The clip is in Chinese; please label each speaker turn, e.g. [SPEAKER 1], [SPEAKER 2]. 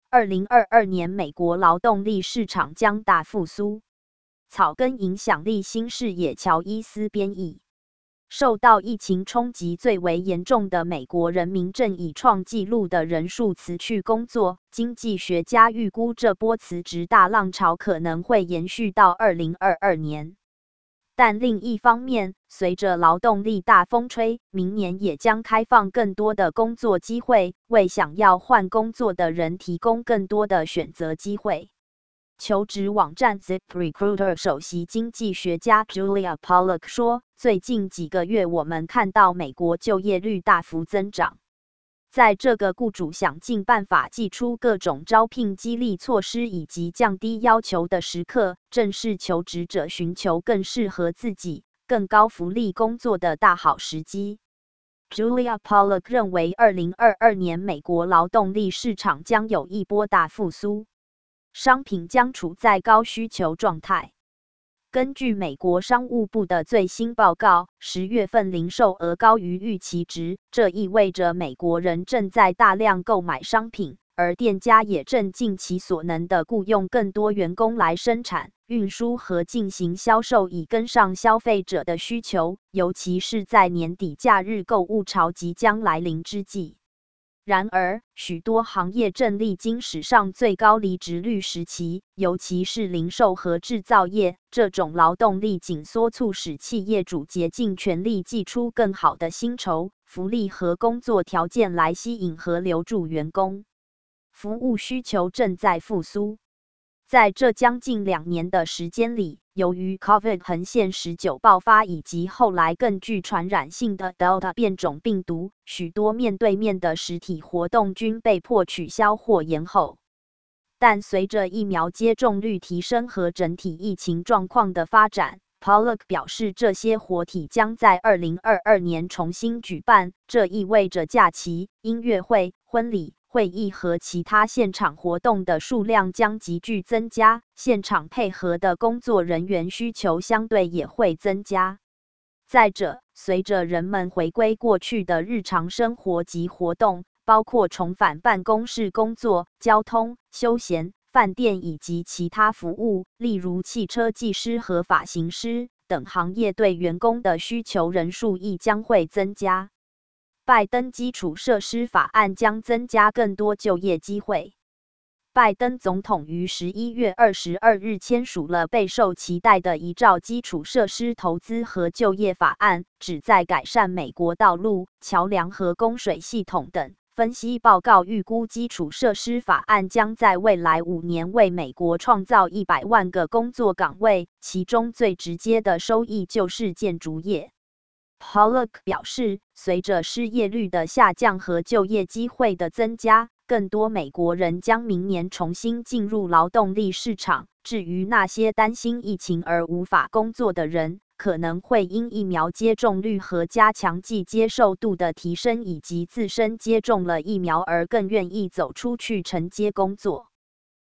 [SPEAKER 1] 2022年美国劳动力市场将大复苏。草根影响力新视野乔伊斯编译。受到疫情冲击最为严重的美国人民正以创纪录的人数辞去工作，经济学家预估这波辞职大浪潮可能会延续到2022年。但另一方面，随着劳动力大风吹，明年也将开放更多的工作机会，为想要换工作的人提供更多的选择机会。求职网站 ZipRecruiter 首席经济学家 Julia Pollack 说，最近几个月我们看到美国就业率大幅增长。在这个雇主想尽办法祭出各种招聘激励措施以及降低要求的时刻，正是求职者寻求更适合自己、更高福利工作的大好时机。Julia Pollack 认为，2022年美国劳动力市场将有一波大复苏。商品将处在高需求状态。根据美国商务部的最新报告，10月份零售额高于预期值，这意味着美国人正在大量购买商品，而店家也正尽其所能地雇用更多员工来生产、运输和进行销售，以跟上消费者的需求，尤其是在年底假日购物潮即将来临之际。然而，许多行业正历经史上最高离职率时期，尤其是零售和制造业，这种劳动力紧缩促使企业主竭尽全力祭出更好的薪酬、福利和工作条件来吸引和留住员工。服务需求正在复苏。在这将近2年的时间里，由于 COVID 横线19爆发以及后来更具传染性的 Delta 变种病毒，许多面对面的实体活动均被迫取消或延后。但随着疫苗接种率提升和整体疫情状况的发展， Pollack 表示这些活体将在2022年重新举办，这意味着假期、音乐会、婚礼、会议和其他现场活动的数量将急剧增加，现场配合的工作人员需求相对也会增加。再者，随着人们回归过去的日常生活及活动，包括重返办公室工作、交通、休闲、饭店以及其他服务，例如汽车技师和发型师等行业对员工的需求人数亦将会增加。拜登基础设施法案将增加更多就业机会。拜登总统于11月22日签署了备受期待的一兆基础设施投资和就业法案，旨在改善美国道路、桥梁和供水系统等。分析报告预估，基础设施法案将在未来5年为美国创造100万个工作岗位，其中最直接的收益就是建筑业。Pollack 表示，随着失业率的下降和就业机会的增加，更多美国人将明年重新进入劳动力市场。至于那些担心疫情而无法工作的人，可能会因疫苗接种率和加强剂接受度的提升以及自身接种了疫苗而更愿意走出去承接工作。